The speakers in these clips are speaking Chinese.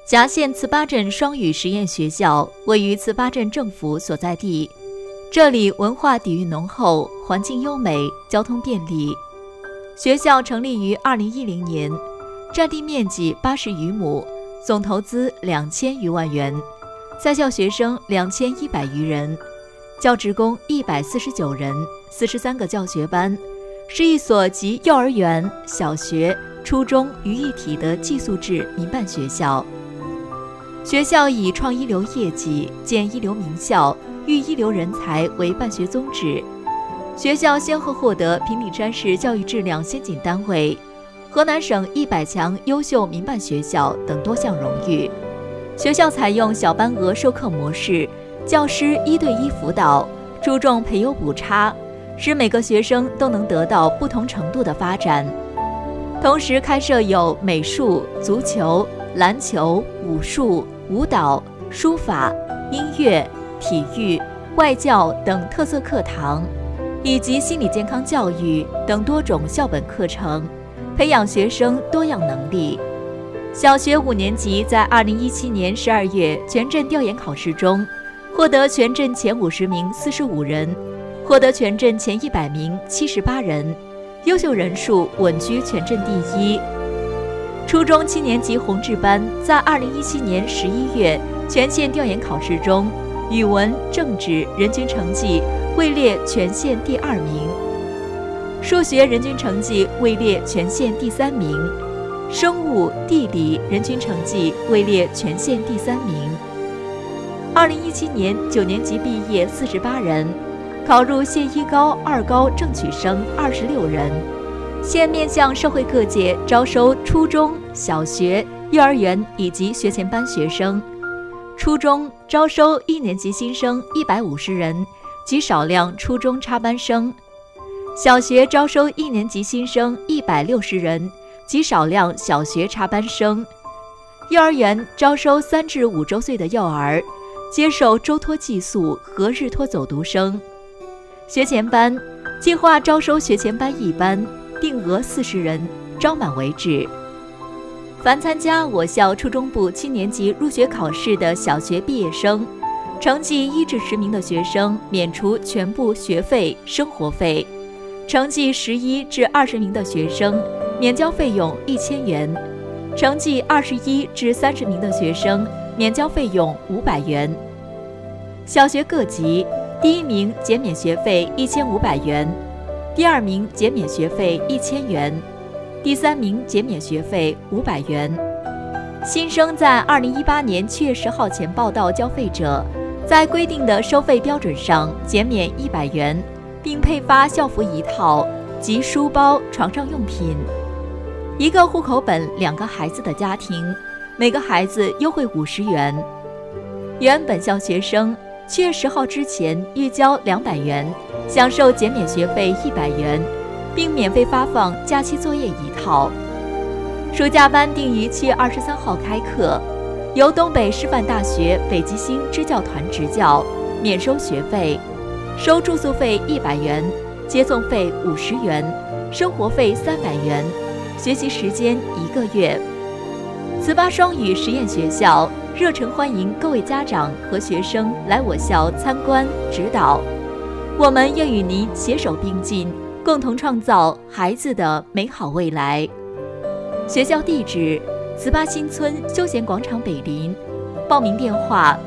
夹县糍粑镇双语实验学校位于糍粑镇政府所在地，这里文化底蕴浓厚，环境优美，交通便利。学校成立于2010年，占地面积80余亩，总投资2000余万元，在校学生2100余人，教职工149人，43个教学班，是一所集幼儿园、小学、初中于一体的寄宿制民办学校。学校以创一流业绩、建一流名校、育一流人才为办学宗旨。学校先后获得平顶山市教育质量先进单位、河南省100强优秀民办学校等多项荣誉。学校采用小班额授课模式，教师1对1辅导，注重培优补差，使每个学生都能得到不同程度的发展。同时开设有美术、足球、篮球、武术、舞蹈、书法、音乐、体育、外教等特色课堂，以及心理健康教育等多种校本课程，培养学生多样能力。小学5年级在2017年12月全镇调研考试中，获得全镇前50名45人，获得全镇前100名78人，优秀人数稳居全镇第一。初中7年级宏志班在2017年11月全县调研考试中，语文、政治人均成绩位列全县第2名，数学人均成绩位列全县第3名，生物、地理人均成绩位列全县第3名。2017年9年级毕业48人，考入县1高、2高正取生26人。县面向社会各界招收初中、小学、幼儿园以及学前班学生。初中招收1年级新生150人及少量初中插班生，小学招收1年级新生160人及少量小学插班生，幼儿园招收3至5周岁的幼儿，接受周托寄宿和日托走读生。学前班计划招收学前班1班，定额40人，招满为止。凡参加我校初中部7年级入学考试的小学毕业生，成绩1至10名的学生免除全部学费、生活费；成绩11至20名的学生免交费用1000元；成绩21至30名的学生免交费用500元。小学各级，第1名减免学费1500元，第2名减免学费1000元，第3名减免学费500元。新生在2018年7月10号前报到交费者，在规定的收费标准上减免100元，并配发校服1套及书包、床上用品。1个户口本2个孩子的家庭，每个孩子优惠50元。原本校学生7月10号之前预交200元，享受减免学费100元，并免费发放假期作业1套。暑假班定于7月23号开课，由东北师范大学北极星支教团执教，免收学费，收住宿费100元，接送费50元，生活费300元，学习时间1个月。糍粑双语实验学校热诚欢迎各位家长和学生来我校参观指导，我们愿与您携手并进，共同创造孩子的美好未来。学校地址：糍粑新村休闲广场北邻，报名电话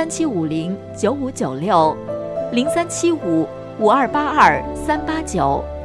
15837509596，03755282-389。